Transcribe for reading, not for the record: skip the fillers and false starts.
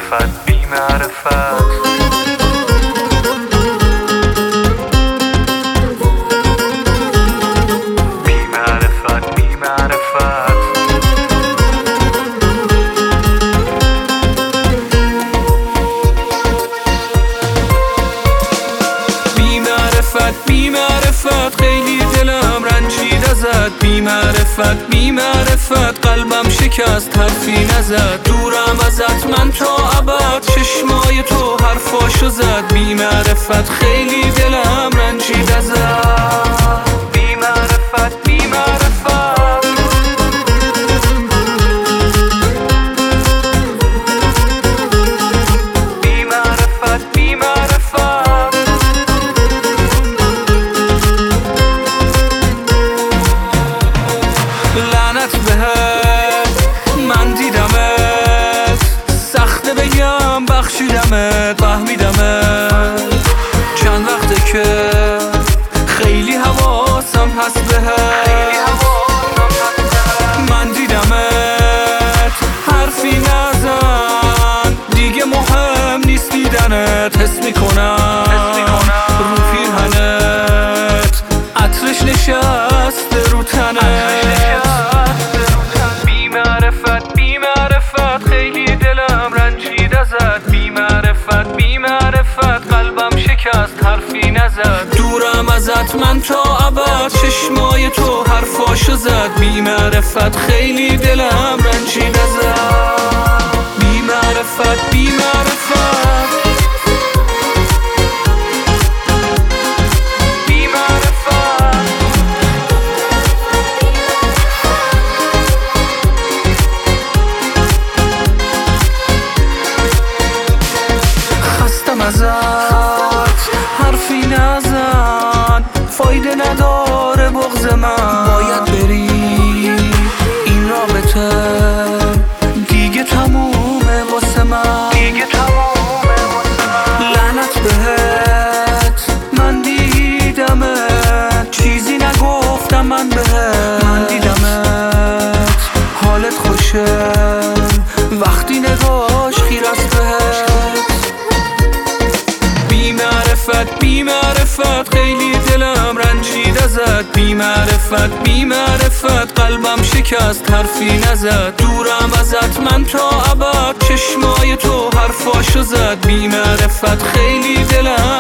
معرفت بی معرفت بی معرفت خیلی دلم رنجید ازت، بی معرفت بی معرفت قلبم شکست حرفی نزد، دورم ازت من تا ابد چشمای تو حرفاشو زد، بی معرفت خیلی دلم رنجید ازت، بی معرفت بی معرفت من دیدمت سخته بگم بخشیدمت فهمیدمت، چند وقته که خیلی حواسم هست بهت، من دیدمت حرفی نزن دیگه مهم نیست دیدنت، حس میکنم رو پیرهنت عطرش نشسته رو تنت، بی معرفت قلبم شکست حرفی نزد، دورم ازت من تا ابد چشمای تو حرفاشو زد، بی معرفت خیلی دلم رنجید ازت، بی معرفت بی معرفت بی معرفت خستم ازت حرفی نزن، فایده نداره بغض من، باید بری این رابطه دیگه تمومه واسه من، لعنت بهت من دیدمت چیزی نگفتم من بهت، من دیدمت حالت خوشه وقتی نگاش خیرست بهت، بی معرفت خیلی دلم رنجید ازت، بی معرفت بی معرفت قلبم شکست حرفی نزد، دورم ازت من تا ابد چشمای تو حرفاشو زد، بی معرفت خیلی دلم